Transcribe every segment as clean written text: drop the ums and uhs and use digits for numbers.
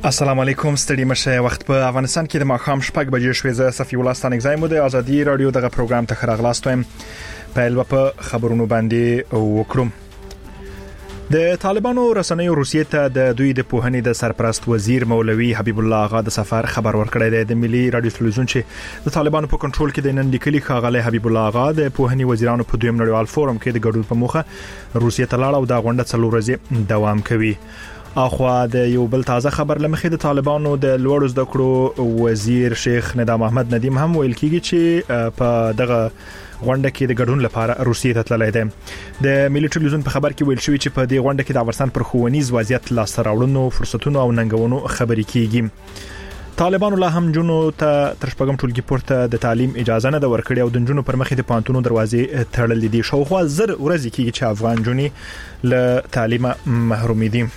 السلام علیکم ستړي مشه وخت په افغانستان کې د ماښام شپږ بجې شوې. زه صفي الله ستانګزای مو د ازادي رادیو دغه پروګرام ته خراغلاستم. په خبرونو باندې وکړم. د طالبانو رسنیو روسیې ته د دوی د پوهنې د سرپرست وزیر مولوي حبیب الله آغا د سفر خبر ورکړی دی. د ملي رادیو تلویزیون چې د طالبانو په کنټرول کې د نن لیکلي ښاغلی حبیب الله آغا د پوهنې وزیرانو په دویم نړیوال فورم کې د ګډون په موخه روسیې ته لاړ او د غونډه 4 ورځې دوام کوي. اخوا د یو بل تازه خبر لمخې د طالبانو د لوړو زده کړو وزیر شیخ ندام احمد ندیم هم ویل کیږي چې په دغه غونډه کې د ګډون لپاره روسیې ته تللی دی. د ملي ټلویزیون په خبر کې ویل شوی چې په دې غونډه کې د افغانستان پر ښوونیز وضعیت لاسته راوړنو فرصتونو او ننګونو خبرې کیږي. طالبانو لا هم جنونو ته تر شپږم ټولګي پورته د تعلیم اجازه نه ورکړې او د جنونو پر مخې د پانتونو دروازې تړلې دي. شاوخوا 1000 ورځې کیږي چې افغان جنې له تعلیمه محروم دي.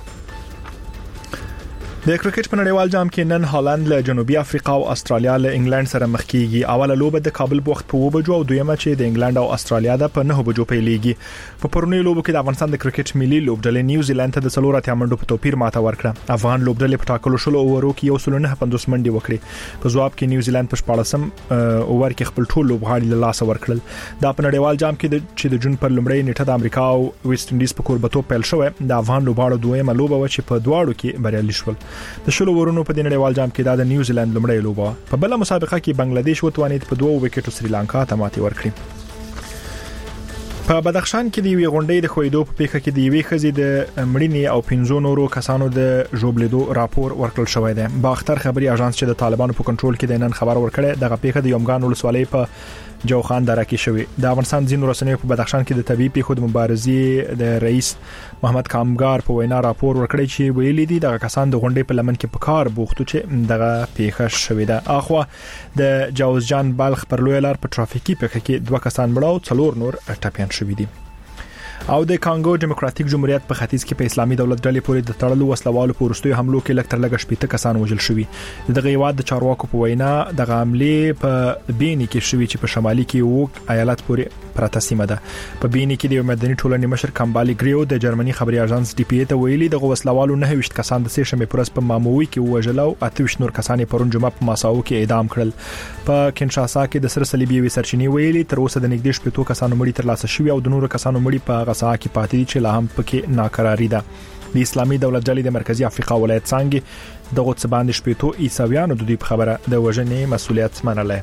د کرکټ په نړیوال جام کې نن هالند له جنوبي افریقا او استرالیا له انګلند سره مخ کیږي. اوله لوبه د کابل په وخت په 2 بجو او دویمه چې د انګلند او استرالیا د په 9 بجو پیلېږي. په پرونی لوبو کې د افغانستان د کرکټ ملي لوبډلې نیوزیلند ته د 4 منډو په توپیر ماته ورکړه. افغان لوبډلې په ټاکلو شلو اوورو کې 1.9 منډې وکړې. په ځواب کې نیوزیلند په 14م اوور کې خپل ټول لوبغاړي له لاسه ورکړل. دا په نړیوال جام کې چې د جون پر لومړۍ نیټه د امریکا او ویسټ انډیز په کوربتوب پیل شوه. د افغان لوبغاړو دویمه لوبه و چې په دواړو کې بریالي شول. د شلو ورونو په نړیوال جام کې د نیوزیلند لومړی لوبه. په بل مسابقه کې بنگلاديش وتوانید په 2 وکټو سریلانکا ته ماتې ورکړي. په بدخشان کې د یوې غونډې د خویدو په پیښه کې د یوې خزې د مړینې او 15 نورو کسانو د ژوبلیدو راپور ورکړل شوی دی. باختر خبري اژانس چې د طالبانو په کنټرول کې د نن خبر ورکړی دغه پیښه د یومګان ولسوالۍ په جوخان دره کې شوی. د افغانستان ځینو رسنیو په بدخشان کې د طبيعي پیښو د مبارزې د رئیس محمد کامګار په وینا راپور ورکړی چې ویلي دي دغه کسان د غونډې په لمن کې په کار بوختو چې دغه پیښه شوې ده. اخوا د جوزجان بلخ پر لوی لار په ترافیکي پیښه کې 2 کسان مړ او 4 نور ټپيان شوي دي. او د کانګو ډیموکراتیک جمهوریت په ختیځ کې په اسلامي دولت ډلې پورې د تړلو وسلوالو په ورستوي حملو کې لکټر لګ شپېته کسان وژل شوي. دغه یواد د چارواکو په وینا د حمله په بینی کې شوی چې په شمالي کې وو ایالت پورې پراته سیمه ده. په بینی کې د مدني ټولنې مشر کمبالي ګریو د جرمني خبري اژانس ډي پی ای ته ویلي د وسلوالو 29 کسان د سېشمې پرس په ماموي کې وژل او 28 نور کسان پرون جمعه په ماساو کې اعدام کړل. په کینشاسا کې د سر صلیبي سرچینی ویلي تر اوسه د نږدې 70 کسانو مړي تر لاسه شوی او د نورو کسانو مړي په غسا کې پاتې دي چې لا هم پکې ناکراری ده. د اسلامي دولت ډلې د مرکزی افریقا ولایت څنګه د غوڅ باندې شپېتو عیسویانو د دوی په خبره د وژنې مسولیت منله.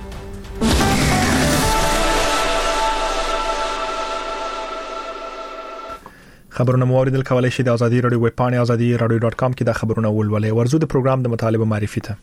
خبرونه موریدل کولای شي د ازادي رادیو ویب پاڼه azadi.radio.com کې د خبرونه ولولئ. ورزو د پروګرام د مطالبه معرفي ته.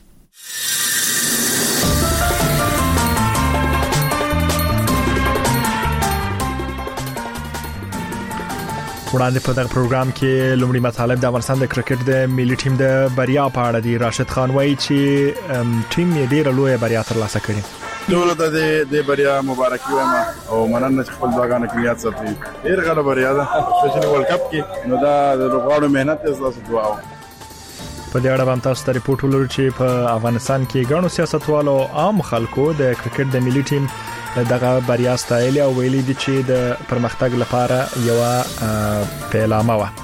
وړاندې په دغه پروګرام کې لومړی مطالب د افغانستان د کرکټ د ملي ټیم د بریا په اړه دی. راشد خان وایي چې ټیم یې ډیره لویه بریا ترلاسه کړې. ټول د بریا مبارکي وایم او مننه چې خپل دغه کلیات ساتي. ډیر غوړه بریا ده سپیشلی ورلد کپ کې. نو دا د لوبغاړو مهنت تاسو دعا و. په دې اړه هم تاسو ته ریپورت ولرو چې په افغانستان کې ګڼو سیاستوالو عام خلکو د کرکټ د ملي ټیم دغه بریا ستایل او ویلي دي چې د پرمختګ لپاره یو پیلامه و.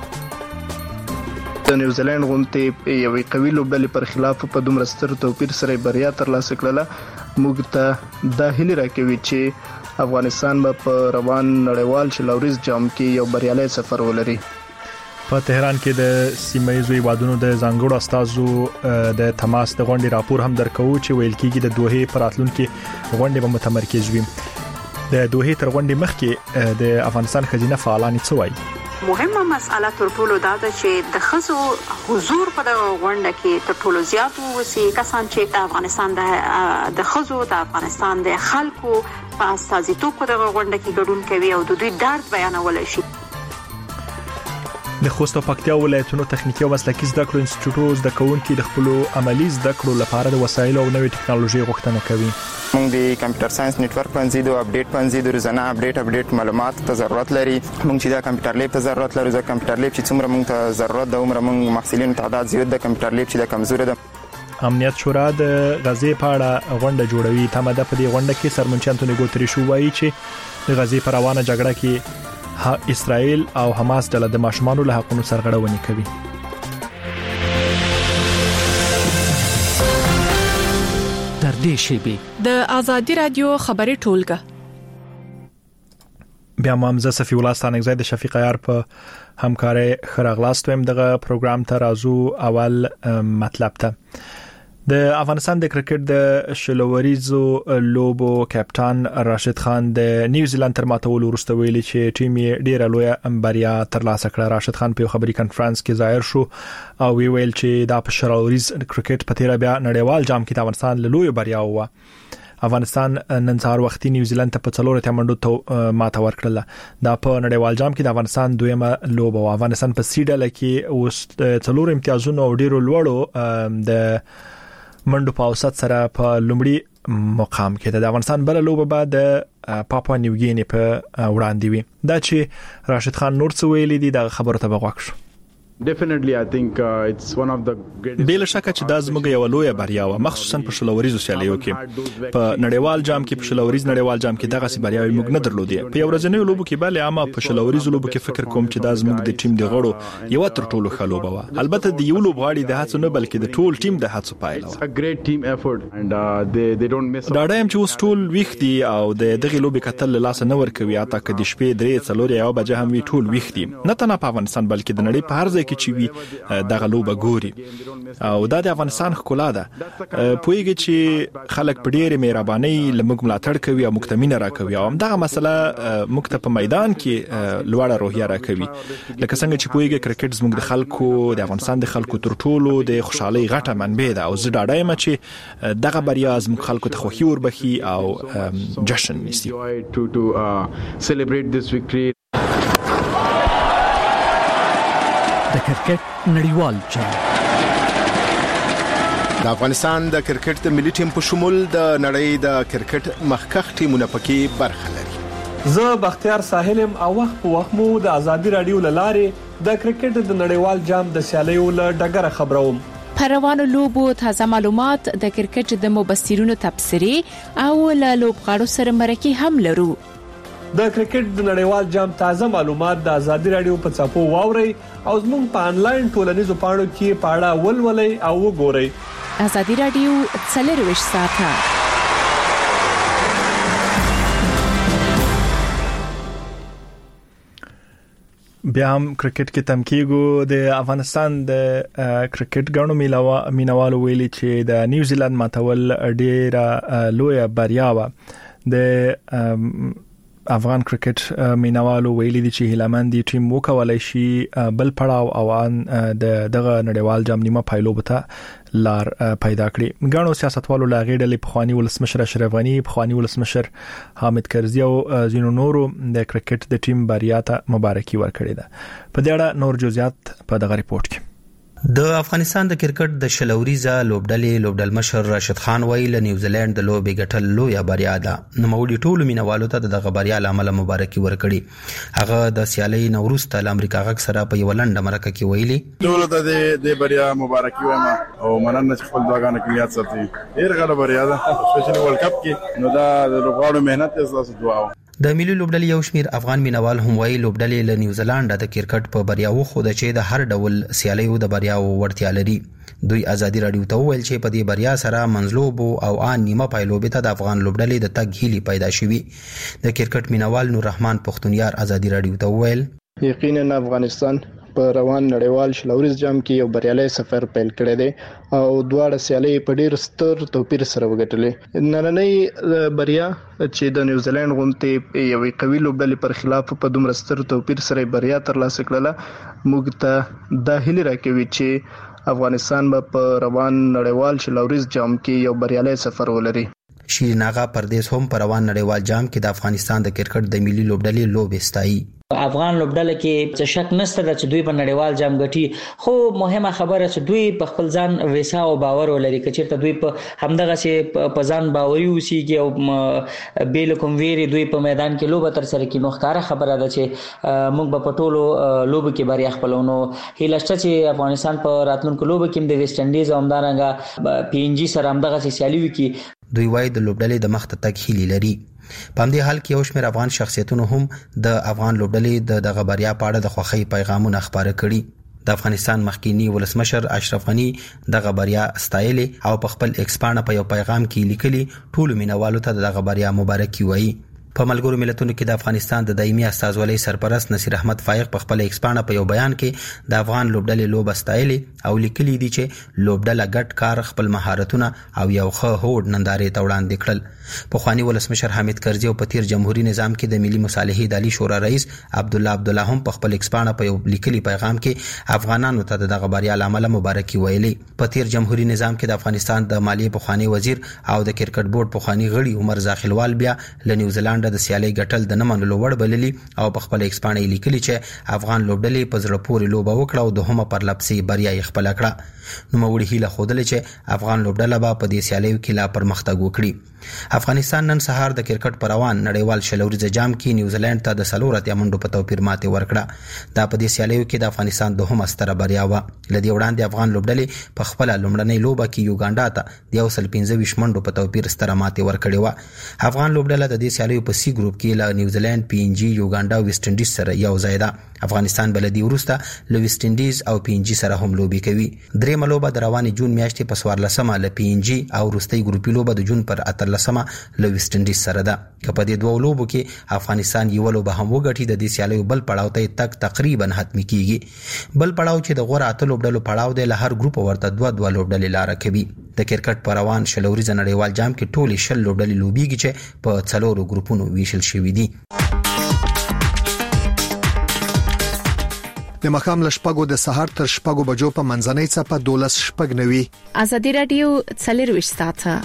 د نیوزیلند غونډې یوې قوي لوبډلې پر خلاف په دومره ستر توپیر سره بریا ترلاسه کړله. موږ ته د هیله راکوي چې افغانستان په روان نړیوال شلوريز جام کې یو بریالي سفر ولري. په تهران کې د سیمایي وادونو د ځانګړو استادو د تماس د غونډې راپور هم درکو چې ویل کېږي د دوه پراتلونکو غونډې به متمرکز وي. د دوه تر غونډې مخکې د افغانستان خزینه فعالان څه وایي. مهمه مسأله تر ټولو دا ده چې د خزو حضور په د غونډه کې تر ټولو زیات وسی کسان چې د افغانستان د خزو د افغانستان د خلکو په استازیتوب په د غونډه کې ګډون کوي او د دوی درد بیانول شي. د خوست او پکتیا ولایتونو تخنیکی او مسلکي زده کړو انسټیټیوټ د کوونکو د خپل عملی زده کړو لپاره د وسایل او نوې ټکنالوژي غوښتنه کوي. موږ د کمپیوټر ساينس نتورک باندې د اپډیټ باندې د روزانه اپډیټ معلومات ته ضرورت لري. موږ چې د کمپیوټر لیب ته ضرورت لري، د کمپیوټر لیب چې څومره موږ ته ضرورت ده عمر موږ محصلینو تعداد زیات د کمپیوټر لیب چې د کمزوري ده. امنیت شورا د غزې په اړه غونډه جوړوي. تمه ده په دې غونډه کې سرمنشي انټونی ګوتریش وایي چې د غزې پر روانه جګړه کې اسرائیل او حماس ډله د ماشومانو له حقونو سرغړونه کوي. نږدې شي. د آزادي رادیو خبري ټولګه بیا مامزه صفی الله ستانګزای د شفیق عیار په همکاري خراغلاست ويم دغه پروګرام ته راځو. اول مطلب ته د افغانستان د کرکټ د شلوریزو لوبو کپټان راشد خان د نیوزیلند تر ماتول وروسته ویلي چې ټیم یې ډیره لوی بریا ترلاسه کړه. راشد خان په خبري کانفرنس کې ظاهر شو او ویل چې دا په شلوریز کرکټ په تیر بیا نړیوال جام کې د افغانستان له لوی بریا و. افغانستان نن سهار وختي نیوزیلند ته په 4 منډو ته ماته ورکړه. دا په نړیوال جام کې د افغانستان دویمه لوبه و. افغانستان په سیډل کې اوس 4 امتیازونه او ډیرو لوړو د منډو په اوسط سره په لومړي مقام کې د افغانستان بل لوبه بعد پاپوا نیوګینی په وړاندې وي. دا چې راشد خان نور څه ویلي دي د خبرو ته بغوښ. Definitely, I think it's one of the greatest. بل شک چې دا زموږ یو لوی بریا و، مخصوصا په شلوریزو سیالیو کې. په نړیوال جام کې په شلوریز نړیوال جام کې دغه بریا موږ نه درلودې. په یو ورځنیو لوبو کې بل عامه په شلوریزو لوبو کې فکر کوم چې دا زموږ د ټیم د غړو یو تر ټولو ښه لوبه و. البته د یو لوبغاړي د هڅو نه بلکې د ټول ټیم د هڅو پایله و. It's a great team effort and they don't miss. دا ډایم چې اوس ټول ویښ دي او د دغه لوبې کتل لاس نه ورکوي. اته کې د شپې 3:00 یو بجې هم وی ټول ویښ دي. نه تنه په افغانستان بلکې د نړۍ په هر ځای کې چې وی دغه لوبه ګوري او دا د افغانستان ښکلا ده. پوهیږي چې خلک په ډېرې مهرباني لمګ ملاتړ کوي او مکتمینه راکوي او دغه مسله مکتب په میدان کې لوړه روحیه راکوي. لکه څنګه چې پوهیږي کرکټ زموږ د خلکو د افغانستان د خلکو تر ټولو د خوشحالي غټه منبع ده او زه ډاډه یم چې دغه بریا زموږ خلکو ته خوښي وربخي او جشن نیسي. to celebrate this victory. د کرکټ نړیوال جام د افغانستان د کرکټ د ملي ټیم په شمول د نړۍ د کرکټ مخکښ ټیمونه پکې برخه لري. زه بختیار ساحلم او وخت په وخت مو د آزادي رادیو لاره د کرکټ د نړیوال جام د سیالیو له ډګره خبروم. پروانو لوبو تازه معلومات د کرکټ د مبصرینو تبصرې او له لوبغاړو سره مرکه هم لرو. د کرکټ د نړیوال جام تازه معلومات د آزادي رادیو په چاپو واوري او زموږ په انلاین ټولنیزو پاڼو کې پاړه ولولئ او وګورئ. آزادي رادیو 24 ساعته بیا هم کرکټ کې تمکیګو د افغانستان د کرکټ ګڼو مینوالو ویلي چې د نیوزیلند ماتول ډیره لوی بریا و. د افغان کرکټ مینوالو ویلي دي چې هیلمند ټیم وکولای شي بل پړاو او دغه نړیوال جام نیمه پایلو ته لار پیدا کړي. ګڼو سیاستوالو لا غېډلې پخوانی ولسمشر اشرف غنی، پخوانی ولسمشر حامد کرزي او زینو نورو د کرکټ د ټیم بریا ته مبارکي ورکړې ده. په دې اړه نور جزئیات په دغه ریپورت کې. د افغانستان د کرکټ د شلوریزه لوبډل مشر راشد خان ویل نیوزیلند د لوبې ګټل لوی بریا ده. نوموړي ټول مینوالو ته دغه بریا لامل مبارکي ورکړي. هغه د سیالي نوروسته د امریکا غږ سره په یو لنډه مرکه کې ویلي ټول ته د بریا مبارکي وایم او مننه چې خپل دعاګانې کې یاد ساتي. ډیر غوړه بریا ده سپیشلی ورلد کپ کې. نو دا د لوبغاړو مهنت تاسو دعا د ملي لوبډلې یو شمیر افغان مینوال هم وایي لوبډلې له نیوزیلند د کرکټ په بریاو خو د چې د هر ډول سیالیو د بریاو ورتیا لري. دوی آزادي رادیو ته ویل چې په دې بریا سره منځلوب او ان نیمه پایلوبې ته د افغان لوبډلې د تګ هیلي پیدا شوي. د کرکټ مینوال نور رحمان پختونیار آزادي رادیو ته ویل یقینا افغانستان په روان نړیوال شلوریز جام کې یو بریالي سفر پیل کړی دی او دواړه سیالي په ډیر ستر توپیر سره وګټلې. نننۍ بریا چې د نیوزیلند غونډې یو قوي لوبډلې پر خلاف په دومره ستر توپیر سره بریا ترلاسه کړله موږ ته د هیله راکوي چې افغانستان په روان نړیوال شلوریز جام کې یو بریالي سفر ولري. شیرین آغا پردیس هم په روان نړیوال جام کې د افغانستان د کرکټ د ملي لوبډلې لوبې ستایي. افغان لوبډله کې څه شک نشته چې دوی په نړیوال جام ګټي، خو مهمه خبره چې دوی په خپل ځان ویسا او باور ولري. کچېرته دوی په همدغه سي په ځان باوري اوسيږي او بیل کوم ویری دوی په میدان کې لوبه تر سره کې نو ښکارا خبره ده چې موږ په ټولو لوب کې بریا خپلونو هیلشته چې افغانستان په راتلونکو لوب کې د ویسټ انډیز او همدارنګه پی ان جی سره همدغه سیالي وکړي. دوی وايي د لوبډلې د مخ ته تګ هیلې لري. په دې حال کې یو شمېر افغان شخصیتونو هم د افغان لوبډلې دغه بریا په اړه د خوښۍ پیغامونه خپاره کړي. د افغانستان مخکینی ولسمشر اشرف غنی دغه بریا ستایلې او په خپل ایکس پاڼه په یو پیغام کې لیکلي ټول مینوالو ته دغه بریا مبارکي وایي. په ملګرو ملتونو کې د افغانستان د دایمي استازولۍ سرپرست نصیر احمد فائق په خپل ایکس پاڼه په یو بیان کې د افغان لوبډلې لوبه ستایلې او لیکلي دي چې لوبډله ګډ کار خپل مهارتونه او یو ښه هوډ نندارې ته وړاندې کړل. پخوانی ولسمشر حامد کرزي او په تیر جمهوریت نظام کې د ملي مصالحې اداري شورا رئیس عبدالله هم په خپل ایکس پاڼه په یو لیکلي پیغام کې افغانانو ته دغه بریا لامل مبارکي ویلې. په تیر جمهوریت نظام کې د افغانستان د مالیې پخوانی وزیر او د کرکټ بورډ پخوانی غړي عمر زاخیلوال بیا له نیوزیلند د سیالي ګټل د نه منلو وړ بللي او په خپل ایکس پاڼه لیکلي چې افغان لوبډلې په زړه پورې لوبه وکړه او دوهمه پر لپسې بریا یې خپل کړه. نو موږ هیله خوده چې افغان لوبډله به په دې سیالیو کې لا پرمختګ وکړي. افغانستان نن سهار د کرکټ پر روان نړیوال شلوريز جام کې نیوزیلند ته د 3 منډو په توپیر ماتې ورکړه. دا په دې سیالیو کې د افغانستان دوهمه ستره بریا و. لدی وړاندې افغان لوبډلې په خپل لومړنۍ لوبه کې یوګانډا ته د 125 منډو په توپیر ستره ماتې ورکړې و. افغان لوبډله د دې سیالیو په سی ګروپ کې له نیوزیلند، پی ان جی، یوګانډا او ویسټ انډیز سره یو ځای ده. افغانستان بلدی ورسته له ویسټ انډیز او پی ان جی سره هم لوبي کوي. درېمه لوبه د روانې جون میاشتې په 14مه له پی ان جی او وروستۍ ګروپي لوبه د جون پر 18مه له ویسټ انډیز سره ده. که په دې دوه لوبو کې افغانستان یو لوبه هم وګټي د دې سیالیو بل پړاو ته تک تقریبا حتمی کیږي. بل پړاو چې د غوړه اته لوبډلو پړاو دی له هر ګروپ ورته دوه لوبډلې لار کوي. د کرکټ پر روان شلوريز نړیوال جام کې ټول 10 لوبډلې لوبيږي چې په 4 ګروپونو ویشل شوي دي. د مخام لشپګو د سحر تر شپګو بجو په منځنۍ صفه 12:09 ازادي رادیو 24 ساعته.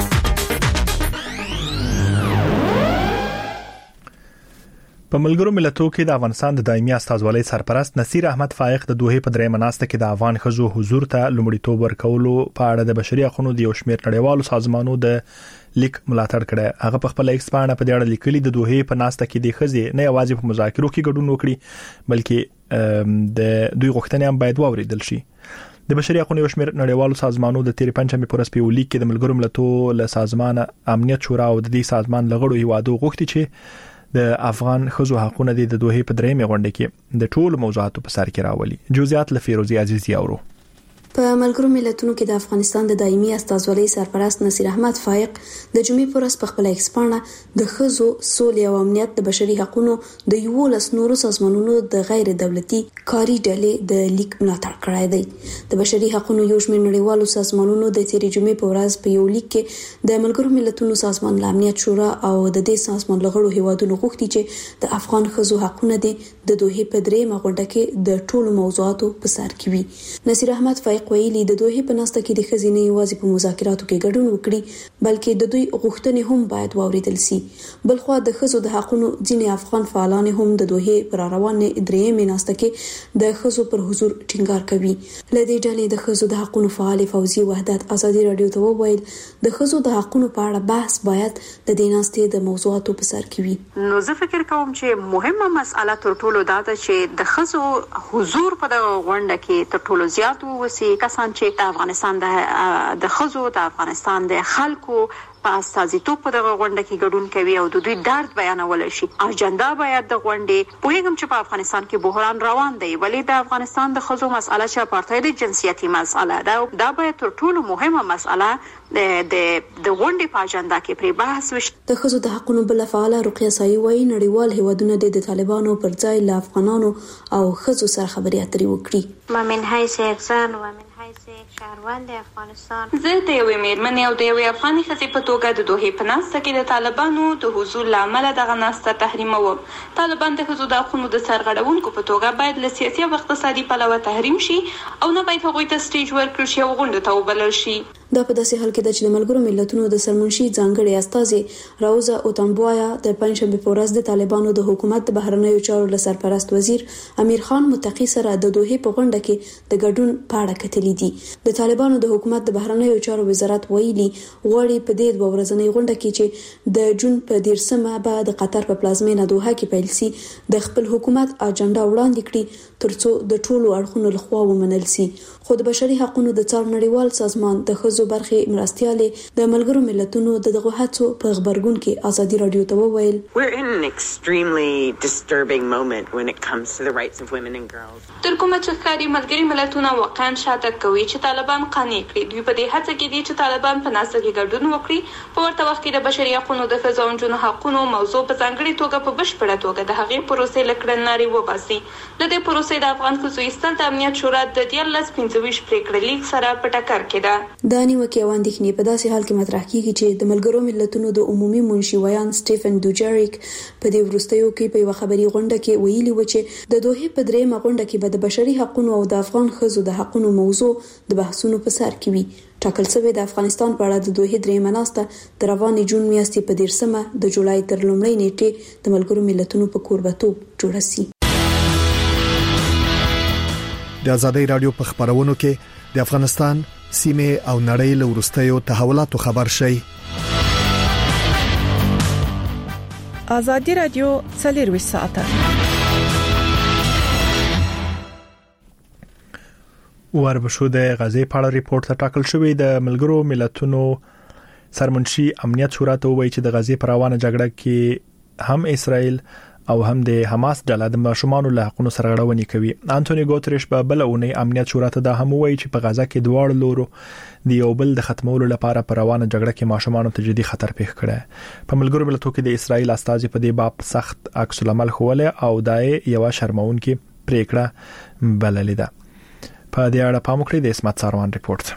په ملګرو ملتونو کې د افغانستان د دایمي استازولۍ سرپرست نصیر احمد فائق د دوه په درې مناسته کې د افغان خزو حضور ته لومړیتوب ورکولو په اړه د بشري حقوقو د یو شمېر نړیوالو سازمانونو د لیک ملاتړ کړي. هغه په خپل ایکس پاڼه په دې اړه لیکلي د دوه په ناسته کې د خزي نه یوازې په مذاکرو کې ګډون وکړي بلکې د دوی غوښتنې هم باید واوریدل شي. د بشري حقوقو یو شمېر نړیوالو سازمانونو د تیر پنځمې پورس په لیک کې د ملګرو ملتونو له سازمان امنیت شورا او د دې سازمان لغړو هیوادو غوښتي چې د افغان خزو حقوقونه د دوه په درېمه غونډه کې د ټول موضوعاتو په سر کې راولي. جزئیات له فیروزی عزیزی اورو. په ملګرو ملتونو کې د افغانستان د دایمي استازولۍ سرپرست نصیر احمد فائق د جمعې پر ورځ په خپل ایکس پاڼه د خزو سولې او امنیت د بشري حقوقو د 11 نورو سازمانونو د غیر دولتي کاري ډلې د لیک ملاتړ کړی دی. د بشري حقوقو یو شمېر نړیوالو سازمانونو د تیرې جمعې پر ورځ په یو لیک کې د ملګرو ملتونو سازمان امنیت شورا او د دې سازمان لغړو هیوادونو غوښتي چې د افغان خزو حقوقونه د دوه په درېمه غونډه کې د ټولو موضوعاتو په سر کې وي. نصیر احمد فائق ویلي د دوه په ناسته کې د خزینه یوازې په مذاکراتو کې ګډون وکړي بلکې د دوی غوښتنې هم باید واوریدل شي. بلخو د خزو د حقوقو ځینې افغان فعالان هم د دوه پر روانې درېمې ناسته کې د خزو پر حضور ټینګار کوي. لدې ډلې د خزو د حقوقو فعال فوزي وحدت ازادي رادیو ته وویل د خزو د حقوقو په اړه بحث باید د دې ناستې د موضوعاتو په سر کې وي. نو زه فکر کوم چې مهمه مسأله تر ټولو دا ده چې د خزو حضور په دغه غونډه کې تر ټولو زیات وسی کسان چې د افغانستان د خزو د افغانستان د خلکو په استازیتوب په دغه غونډه کې ګډون کوي او د دوی درد بیانول شي. اجنډا باید د غونډې په هغه چې په افغانستان کې بحران روان دی ولی د افغانستان د خزو مسأله چې اپارټاید جنسیتي مسأله دا باید تر ټولو مهمه مسأله د غونډې په اجنډا کې پرې بحث وشي. د خزو د حقوقو بل فعال رقیه سایي وایي نړیوال هیوادونه د طالبانو پر ځای له افغانانو او خزو سره خبرې اترې وکړي. ما من حیث احسان و من حیث شهروند افغانستان زه د یوې میرمنې او د یوې افغاني ښځې په توګه د دوه په ناسته کې د طالبانو د حضور لامل دغه ناسته تحریموم. طالبان د خزو د حقوقو د سرغړونکو په توګه باید له سیاسي او اقتصادي پلوه تحریم شي او نه باید هغوی ته سټیج ورکړل شي او غونډه ته وبلل شي. دا په داسې حال کې د چې ملګرو ملتونو د سرمنشي ځانګړي استازي راوزا اوتنبویا د پنځمې په ورځ د طالبانو د حکومت د بهرنیو چارو له سرپرست وزیر امیر خان متقی سره د دوه په غونډه کې د ګډون پاړه کتلې دي. د طالبانو د حکومت د بهرنیو چارو وزارت ویلي غواړي په دې دوه ورځنۍ غونډه کې چې د جون په 10مه بعد د قطر په پلازمینه دوحه کې پیل شي د خپل حکومت اجنډا وړاندې کړي ترڅو د ټولو اړخونو لخوا ومنل شي. خو د بشري حقوقو د څار نړیوال سازمان د خزو خزو برخې مرستيالې د ملګرو ملتونو دغه هڅو په خبرګون کې ازادي رادیو ته وویل We're in an extremely disturbing moment when it comes to the rights of women and girls. تر کومه چې ښکاري ملګري ملتونه واقعا شاته کوي چې طالبان قانع کړي. دوی په دې هڅه کې دي چې طالبان په ناسته کې ګډون وکړي. په ورته وخت کې د بشري حقوقو د ښځو او نجونو حقوقو موضوع په ځانګړي توګه په بشپړه توګه د هغې پروسې له کړنلارې وباسي. د دې پروسې د افغان ښځو ایستل د امنیت شورا د 1325 پریکړې لیک سره په ټکر کې ده. د نیوکې او اندېښنې په داسې حال کې مطرح کیږي چې د ملګرو ملتونو د عمومي منشي ویان سټيفن دوجریک په دې وروستیو کې په یو خبري غونډه کې ویلي و چې د دوحې په درېمه غونډه کې به د بشري حقوقو او د افغان ښځو د حقوقو موضوع د بحثونو په سر کې وي. ټاکل شوی د افغانستان په اړه د دوحې درېمه ناسته د روانې جون میاشتې په 13 د جولای تر لومړۍ نیټې د ملګرو ملتونو په کوربتوب جوړه شي. د ازادي رادیو په خبرونو کې د افغانستان سیمه او نړۍ له ورستیو تحولاتو خبر شي. ازادي رادیو 24 ساعته وربشو د غزې په اړه ریپورت ته ټاکل شوی د ملګرو ملتونو سرمنشي امنیت شورا ته وایي چې د غزې پر روانه جګړه کې هم اسرائیل او هم د حماس ډله د ماشومان له حقوقو سرغړونې کوي. انټونی ګوتریش په بلونه امنیت شورا ته د هم وایي چې په غزا کې دواړو لورو د یو بل د ختمولو لپاره پر روانه جګړه کې ماشومان ته جدي خطر پیښ کړي. په ملګرو ملتونو کې د اسرائیل استازي په دې باب سخت عکس العمل خوله او دای یو شرمونکي پریکړه بللې ده. په دې اړه پام وکړئ د اسمت ساروان ریپورت.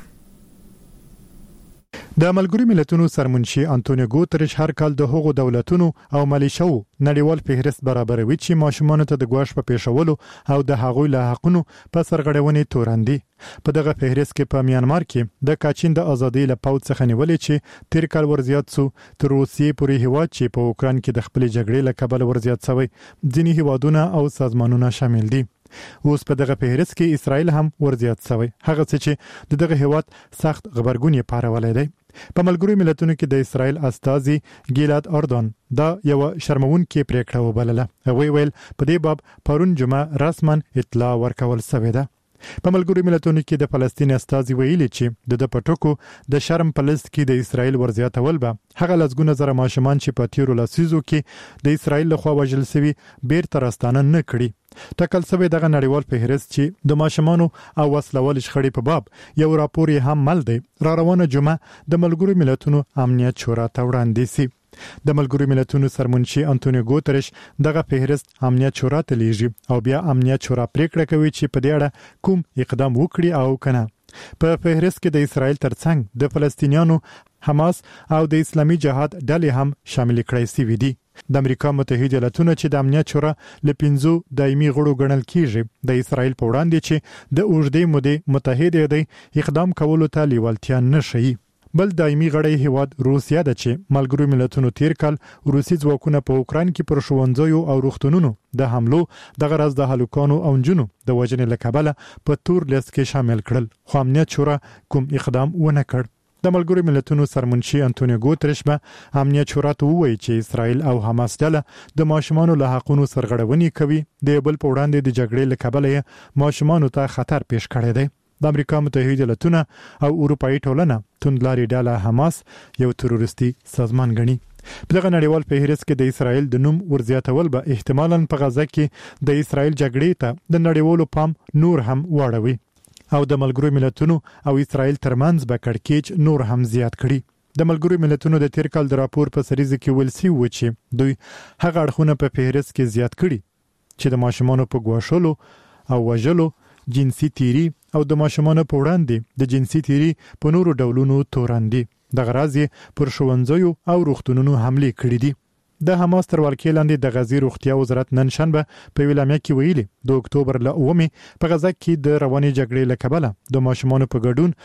د ملګرو ملتونو سرمنشي انټونیو ګوتریش هر کال د هغو دولتونو او ملیشو نړیوال فهرست برابروي چې ماشومان ته د ګواښ په پیښولو او د هغوی له حقوقو په سرغړونې تورندي. په دغه فهرست کې په میانمار کې د کاچین د ازادۍ له پاوڅ څخه نیولې چې تیر کال ورزيات سو تر روسیې پورې هیواد چې په اوکران کې د خپل جګړې له کبل ورزيات شوی ځینی هیوادونه او سازمانونه شامل دي. اوس په دغه فهرست کې اسرائیل هم ورزيات شوی هغه څه چې دغه هیواد سخت خبرګون یې پارولې دی. په ملګرو ملتونو کې د اسرائیل استازي ګیلاد اردن دا یو شرمونکې پریکړه وبلله. هغه ویل په دې باب پرون جمعه رسما اطلاع ورکول شوې ده. په ملګرو ملتونو کې د فلسطین استازي ویلي چې د پټوکو د شرم په لست کې د اسرائیل ورزياتول به هغه لزګونه زره ماشومان چې په تیرو لسیزو کې د اسرائیل لخوا وژل شوی بیرته راستانه نه کړي. ټاکل شوی دغه نړیوال فهرست چې د ماشومانو او وسلوال شخړې په باب یو راپور یې هم مل دی را روانه جمعه د ملګرو ملتونو امنیت شورا ته وړاندې شي. د ملګرو ملتونو سرمنشي انټونیو ګوتریش دغه فهرست امنیت شورا ته لیږي او بیا امنیت شورا پریکړه کوي چې په دې اړه کوم اقدام وکړي او کنه. په فهرست کې د اسرائیل ترڅنګ د فلسطینیانو حماس او د اسلامي جهاد ډلې هم شامل کړي سي دي. د امریکا متحده ایالاتونو چې د امنیت شورا ل 15 دایمي غړو ګڼل کیږي د اسرائیل په وړاندې چې د اوږدې مودې متحده دی اقدام کولو ته لیوالتیا نشي. بل دایمي غړی هیواد روسیا د چې ملګرو ملتونو تیر کال روسي ځواکونه په اوکران کې پر ښوونځیو او روغتونونو د حملو د غرض د هلکانو او جنونو د وژنې لکبله په تور لیست کې شامل کړل خو امنیت شورا کوم اقدام ونه کړ. د ملګرو ملتونو سرمنشي انټونیو ګوتریش به امنیت شورا ته وویل چې اسرائیل او حماس ډله د ماشومان له حقوقو سرغړونې کوي د بل په وړاندې د جګړې لکبله ماشومان ته خطر پیښ کړی دی. د امریکا متحده ایالاتونه او اروپאי ټولنه توندلاري ډله حماس یو تروریستي سازمان ګڼي. په دغه نړیوال فهرست کې د اسرائیل د نوم ورزياتول به احتمالاً په غزا کې د اسرائیل جګړې ته د نړیوالو پام نور هم واړوي او د ملګرو ملتونو او اسرائیل ترمنځ به کړکېچ نور هم زیات کړي. د ملګرو ملتونو د تیر کال د راپور په سریزه کې ولسی و چې دوی هغه اړخونه په فهرست کې زیات کړي چې د ماشومانو په ګواښلو او وژلو جنسي تیری او د ماشومان په وړاندې د جنسي تیری په نورو ډولونو توراندي. د غرازي پر ښوونځیو او روغتونونو حمله کړې دي. د حماس تر ولکې لاندې د غزې روغتیا وزارت نن شنبه په ویلامیا کې ویلي د اکتوبر ل 9 په غزا کې د رواني جګړې لکبله د ماشومان په ګډون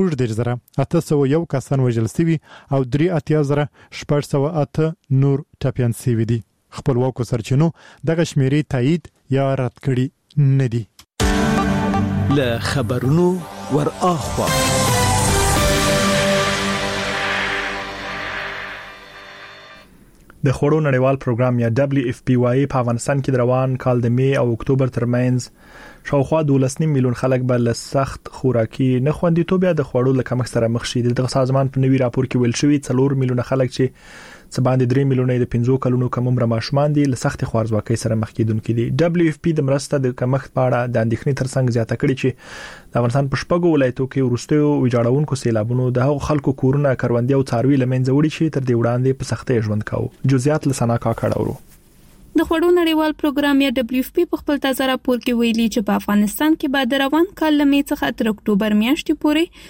1801 کسان وژل شوي او 3808 نور ټپيان شوي دي. خپلواکو سرچینو دغه شمیرې تایید یا رد کړي نه دي. له خبرونو ور اخوا د خوړو نړیوال پروګرام یا WFP وايي په افغانستان کې د روان کال د می او اکتوبر ترمنځ شاوخوا 12 میلیون خلک به له سخت خوراکي نه خوندیتوب یا د خوړو له کمښت سره مخ شي. د سازمان په نوي راپور کې ویل شوی 4 میلیون خلک چې څه باندې 3 میلیونه د 15 کلونو کم عمر ماشومان دي له سخت خوارځواکۍ سره مخ کیدونکي دي. WFP د مرسته د کمښت په اړه د اندېښنې ترڅنګ زیاته کړې چې د افغانستان په شپږو ولایتو کې وروستیو ویجاړونکو سیلابونو د هغو خلکو کورونه کروندې او څاروي لمنځه وړي چې تر دې وړاندې په سختۍ ژوند کاوه. جزئیات له سنا کاکړورو. د خوړو نړیوال پروګرام یا WFP په خپل تازه راپور کې ویلي چې په افغانستان کې بعد روان کال لمې څخه تر اکتوبر میاشتې پورې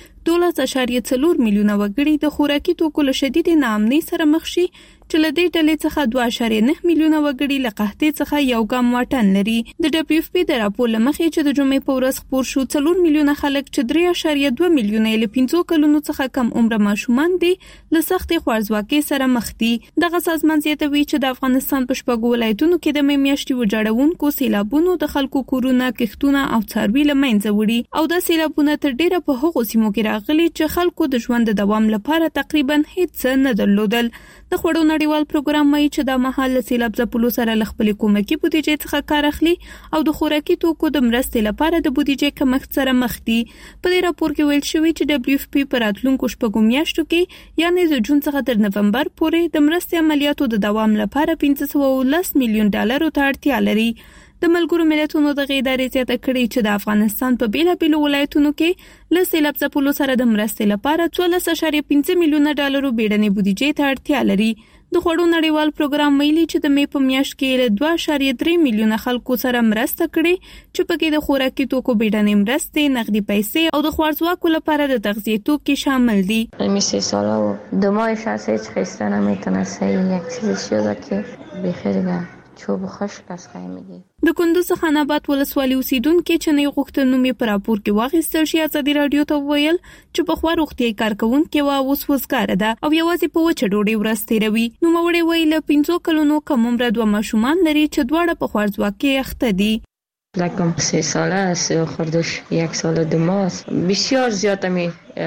12.4 میلیونه وګړي د خوراکي توکو له شدید ناامنۍ سره مخ شي چې له دې ډلې څخه 2.9 میلیونه وګړي له قحطۍ څخه یو ګام واټن لري. د WFP د راپور لمخې چې د جمعې په ورځ خبر شو 4 میلیونه خلک چې 3.2 میلیونه له 15 کلونو څخه کم عمر ماشومان دي له سختې خوارځواکۍ سره مخ دي. دغه سازمان زیاتوي چې د افغانستان په شپږو ولایتونو کې د میاشتې وجاړونکو سیلابونو د خلکو کورونه کښتونه او څاروي لمنځه وړي او د سیلابونو تر ډیره په هغو سیمو کې راغلي چې خلکو د ژوند د دوام لپاره تقریبا هیڅ نه درلودل. د خوړو نړیوال پروګرام وايي چې د مهال سیلاب ځپلو سره ل خپل کومکی بودیجې څخه کار اخلي او د خوراکي توکو د مرستې لپاره د بودیجې کمښت سره مخ دي. په دې راپور کې ویل شوی چې WFP په راتلونکو شپږو میاشتو کې یعنی د جون څخه تر نومبر پورې د مرستې عملیاتو د دوام لپاره 510 میلیون ډالرو ته اړتیا لري. د ملګرو ملتونو د ادارې زیاته کړې چې د افغانستان په بیلابیلو ولایتونو کې له سیلاب ځپلو سره د مرستې لپاره 14.5 میلیونه ډالرو بیړنۍ بودیجې ته اړتیا لري. د خوړو نړیوال پروګرام ویلي چې د می په میاشت کې له 2.3 میلیونه خلکو سره مرسته کړې چې پکې د خوراکي توکو بیړنۍ مرستې، نقدي پیسې او د خوارځواکو لپاره د تغذیه توکي شامل دي. می 3 ساله و 2 ماه هیچ خسته نمیتونسته یک چیزی شده که بخیر چوب خشک از خیمگی. د کندوز خاناباد ولسوالۍ اوسیدونکو چې نه غوښتنو می پر راپور کې واغستل شي ازادي رادیو ته ویل چې په خوا روغتي کارکونکو او وسوسګار ده او یوازې په وچه ډوډۍ ورسته روي. نو موري ویل 15 کلونو کم عمر دوه ماشومان لري چې دواړه په خوارځواکۍ اخته دي. لکم 3 ساله است، خردش 1 سال 2 ماه است. بسیار زیاده می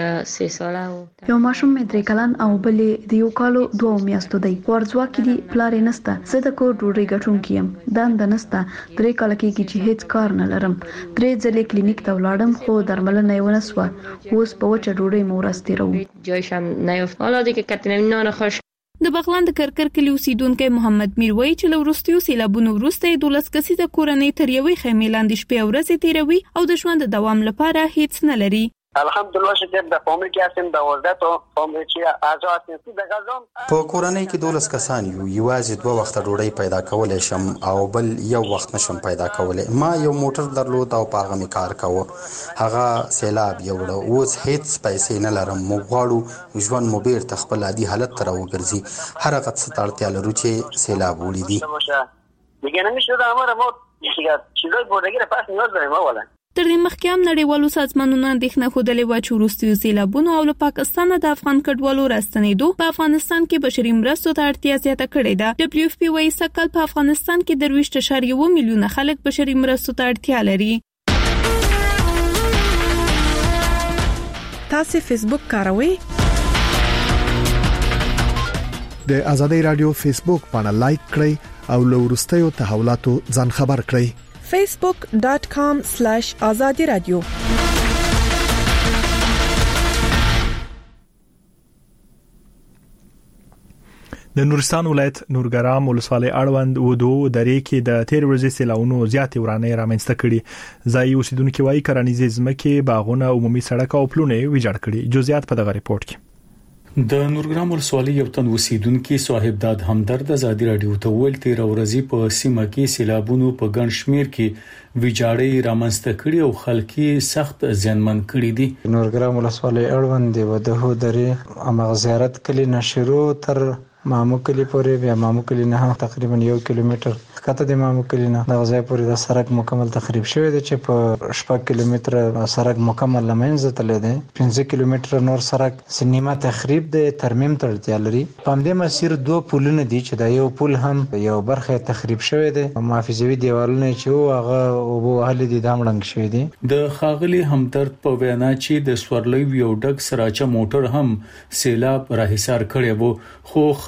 3 ساله و یو ماشوم مې 3 کلن او بلې د یو کالو 2 میاشتو دی. ورځواکې دي پلار نسته، زه د کور ډوډۍ ګټونکی یم، دند نسته، 3 کال کېږي چې هیڅ کار نه لرم. 3 ځلې کلینیک ته ولاړم خو درملنه یې ونه سوه. اوس په وچه ډوډۍ مو ورسته رو جایشم نیافت. حالا دیگه کتنه نان خوش. د بغلان د کرکر کلی اوسیدونکو محمد میر وایي چې له وروستیو سیلابونو وروسته 12 کسیزه کورنۍ تر یوې خیمې لاندې شپې او ورځې تیروي او د ژوند د دوام لپاره هیڅ نه لري. الحمدلله چې د فامیل کې اسیم د 12 ته فامیل چې اعضاء اسیم د غزم په کورنۍ کې 12 کسان یو یوازې 2 وخت ډوډۍ پیدا کولای شم او بل یو وخت نشم پیدا کولای. ما یو موټر درلود او په هغه می کار کاوه. هغه سیلاب یوړ. اوس هیڅ پیسې نه لرم. مو غواړو ژوند مو بیرته خپل عادي حالت ته راوګرځي. هر هغه څه ته اړتیا لرو چې سیلاب وړي دي. دیګه نه نشو دا امر مو چې دوی بورګره پاس نیاز لري ما ولا تر دې مخکې هم نړیوالو سازمانونو اندېښنه خوده و چې وروستیو سیلابونو او له پاکستان د افغان کډوالو راستنېدو په افغانستان کې بشري مرستو ته اړتیا زیاته کړې ده. WFP وايي سکل په افغانستان کې 23.1 میلیونه خلک بشري مرستو ته اړتیا لري. تاسو فیسبوک کاروئ؟ د ازادي رادیو فیسبوک باندې لایک کړئ او له وروستیو تحولاتو ځان خبر کړئ. facebook.com/azadi radio. د نورستان ولایت نورګرام ولسوالۍ اړوند ودو درې کې د تیر ورځې سیلاونو زیاتې ورانې رامنځته کړي. ځای اوسیدونکو وايي کرنیزې ځمکې، باغونه، عمومي سړک او پلونه ویجاړ کړي. جزئیات په دغه ریپورت کې. د نورګرام ولسوالۍ یو تن اوسیدونکو صاحب داد همدرد ازادي رادیو ته ویل تیر ورځې په سیمه کې سیلابونو په ګڼ شمیر کې ویجاړې رامنځته کړي او خلکي سخت زیانمن کړي دي. نورګرام ولسوالۍ اړوند دی وده درې امغه زیارت کلی نشرو تر مامو کلی پورې بیا مامو کلی نه تقریبا 1 کیلومتر کته د مامو کلی نه د ځای پورې د سړک مکمل تخریب شوی دی چې په 6 کیلومتر سړک مکمل لمنځه تللی دی. 15 کیلومتر نور سړک سنیمه تخریب دی، ترمیم ته اړتیا لري. په همدې مسیر 2 پلونه دي چې د یو پل هم یو برخه تخریب شوی دی. محافظوي دیوالونه چې هغه وبو اهل دي دامړنګ شوی دي. د خاغلی همدرد په وینا چې د سورلۍ یو ډک سراچه موټر هم سیلاب راهسار کړی وو خو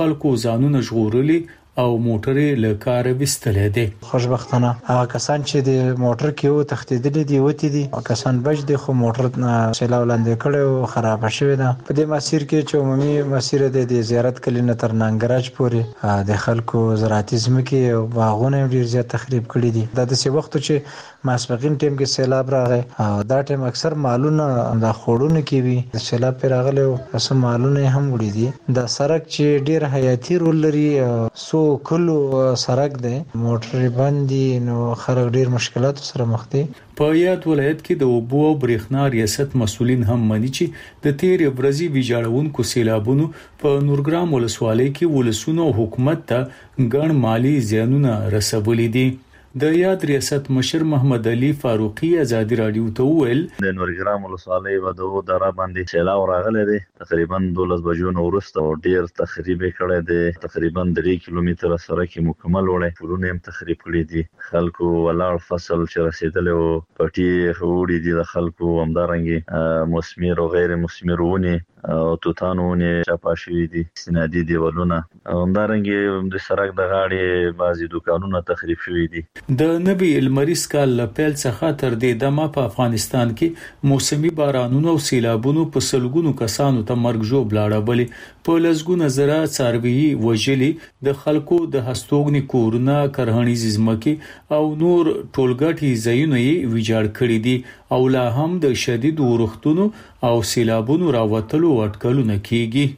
خلکو ځانونه ژغورلي او موټرې له کار وستلې دي. خوشبختانه هغه کسان چې د موټر کې وو تختیدلي دي وتی دي کسان بچ دي خو موټر سیلاب لاندې کړو خراب شوی ده. په دې مسیر کې چې عمومي مسیر د زیارت کلینه تر ننګراج پورې د خلکو زراعتي ځمکې او باغونه ډیر زیات تخریب کړي دي. دا د څه وخت چې ماسپخین ټیم کې سیلاب راغی او دا ټیم اکثر مالونه د خوړونو کې وي سیلاب پر راغلی او اسه مالونه هم وړي دي. د سړک چې ډیر حیاتي رول لري سو کلو سړک دی موټر باندې نو خلک ډیر مشکلات سره مخ دي. په یاد ولایت کې د اوبو او برېښنا ریاست مسولین هم مني چې د تیر ورځې ویجاړونکو سیلابونو په نورګرام ولسوالۍ کې ولسونو حکومت ته ګڼ مالی زیانونه رسولي دي. د یاد ریاست مشر محمد علي فاروقي ازادي رادیو ته ویل د نورګرام ولسوالۍ و د دره باندې سیلاب راغلی دی تقریبا 12 بجو نو وروسته او ډیر تخریب کړی دی. تقریبا 3 کیلومتر سره مکمل وړي پلونه هم تخریب کړي دي. خلکو ولاړ فصل چې رسیدل او پټي وړي دي د خلکو همدارنګي موسمي او غیر موسمي ونه او توتانونه چاپاشي دي سنادي دیوالونه همدارنګي د سړک د غاړې بعضي دکانونه تخریب شوي دي. د نبی المریز کال لپیل څخه تر دې دمه په افغانستان کې موسمي بارانونو او سیلابونو په سلګونو کسانو ته مرګ ژوب لاړبلې په لزګونه زره څاروي وجلي د خلکو د هستوګني کورونه کرهنیز ځمکې او نور ټولګټي ځایونه یې ویجاړ کړي دي او لا هم د شدید ورښتونو او سیلابونو راوتلو اټکلونه کیږي.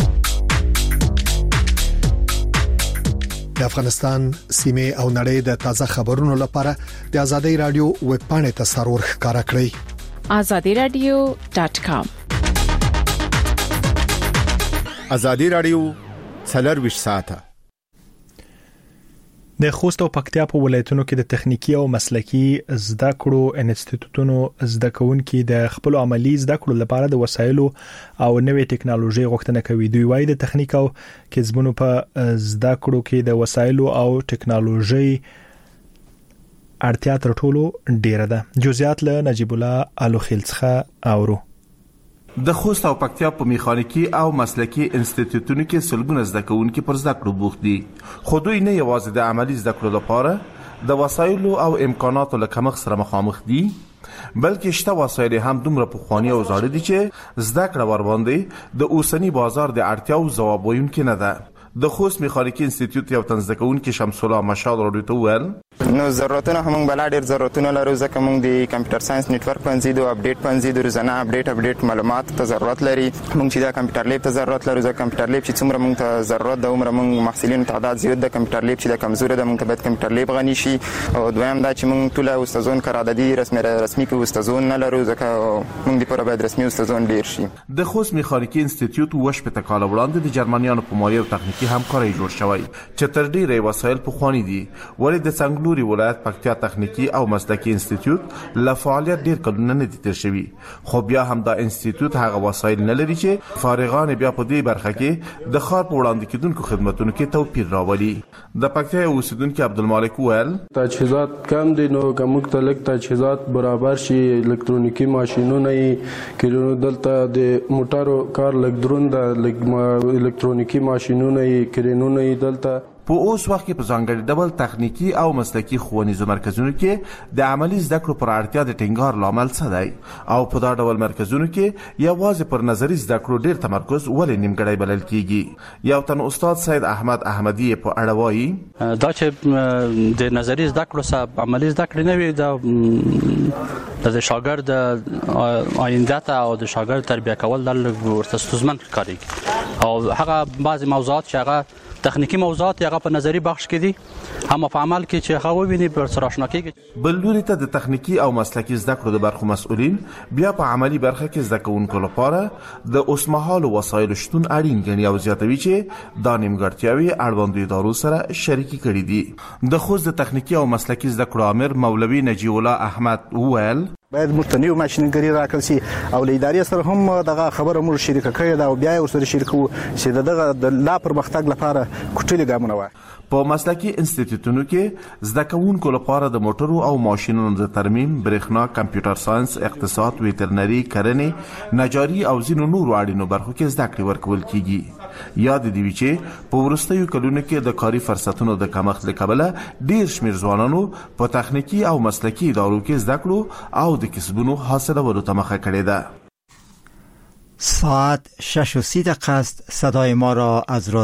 د افغانستان سیمه او نړۍ د تازه خبرونو لپاره د ازادي رادیو ویب پاڼې ته سرور ښکارا کړئ azadiradio.com. ازادي رادیو څلور ساعته د خوست او پکتیا په ولایتونو کې د تخنیکی او مسلکی زده کړو انسټیټیوټونو زده کوونکي د خپل عملی زده کړو لپاره د وسایلو او نوې ټکنالوژي غوښتنه کوي. دوی وايي د تخنیک او کسبونو په زده کړو کې د وسایلو او ټکنالوژي اړتیا تر ټولو ډیره ده. جزئیات له نجیب الله الوخیل څخه اورو. د خوست او پکتیا په میخانیکی او مسلکی انسټیټیوټونو کې سلګونه زده کوونکي پر زده کړو بوخت دي. خو دوی نه یوازې د عملی زده کړو لپاره د وسایلو او امکاناتو له کمښت سره مخامخ دي بلکې شته وسایل هم دومره پخوانی او زاړه دي چې زده کړه ور باندې د اوسنی بازار د اړتیاو ځواب ویونکي نه ده. د خوست میخانیکی انسټیټیوټ یو تنظیم کوونکی شمس الله مشال راډیو ته ویل نو ضرورتونه هم بل ډیر ضرورتونه لرو ځکه موږ د کمپیوټر ساينس نتورک پنځي د اپډیټ پنځي د روزانه اپډیټ معلومات ته ضرورت لري. موږ چې د کمپیوټر لیب ته ضرورت لرو ځکه کمپیوټر لیب چې څومره موږ ته ضرورت د عمر موږ محصلین تعداد زیات د کمپیوټر لیب چې د کمزوري د موږ ته باید کمپیوټر لیب غني شي. او دویم دا چې موږ ټول استادون قراردادي رسمي کې استادون نه لرو ځکه موږ لپاره باید رسمي استادون ډیر شي. د خوست میخانیکی انسټیټیوټ وش په تکاله وړاندې د جرمنیانو په مایه او تخنیکی همکاري جوړ چې تر ډیره وسایل په خواني دي. ولې د څنګلوري ولایت پکتیا تخنیکی او مسلکی انسټیټیوټ له فعالیت ډیر کلونه نه دي تیر شوی خو بیا هم دا انسټیټیوټ هغه وسایل نه لري چې فارغان بیا په دې برخه کې د خار په وړاندې کېدونکو خدماتونو کې توپیر راولي. د پکتیا اوسیدونکو عبدالمالک ویل تجهیزات کم دي نو کوم تلک تجهیزات برابر شي الکترونیکی ماشينونه کې دلته د موټرو کار لګ دروند الکترونیکی ماشينونه کرینونه دلته په اوس وخت کې په ځانګړي ډول تخنیکی او مسلکی ښوونیزو مرکزونو کې د عملی زده کړو پر اړتیا د ټینګار لامل څه دی او په دا ډول مرکزونو کې یوازې پر نظری زده کړو ډیر تمرکز ولې نیمګړی بلل کیږي. یو تن استاد سید احمد احمدی په اړه وایي دا چې د نظری زده کړو سره عملی زده کړې نه وي د شاګرد آینده ته او د شاګرد تربیه کول د ورته ستونزمن کاری او هغه بعضی موضوعات چې هغه تخنیکی موضوعات هغه په نظری بخش کې دي هم په عمل کې چې هغه ویني پر سره آشنا کیږي. بل لوري ته د تخنیکی او مسلکی زده کړو د برخو مسؤلین بیا په عملی برخه کې زده کوونکو لپاره د اوسمهال وسایل شتون اړین ګڼي او زیاتوي چې د نیمګړتیاوي اړوندو ادارو سره شریکي کړي دي. د خوست د تخنیکی او مسلکی زده کړو امر مولوی نجیب الله احمد ویل باید متنوع ماشینګری راکړل شي او له ادارې سره هم دغه خبره موږ شریک کړې ده او بیا ورسره شریکو چې دغه د لا پرمختګ لپاره کوټلې ګامونه وای. په مسلکی انسټیټیوټونو کې زده کوونکو لپاره د موټرو او ماشینونو د ترمیم، برېښنا، کمپیوټر ساينس، اقتصاد، ویټرنري، کرنې، نجاري او ځینو نورو اړینو برخو کې زده کړې ورکول کیږي. یاد دی چې په ورستیو کلونو کې د کاري فرصتونو د کمښت له کبله ډیر شمیر ځوانانو په تخنیکی او مسلکی ادارو کې زده کړو او د کسبونو حاصلولو ته مخه کړې ده. ساعت 6:30 است. صدای ما را از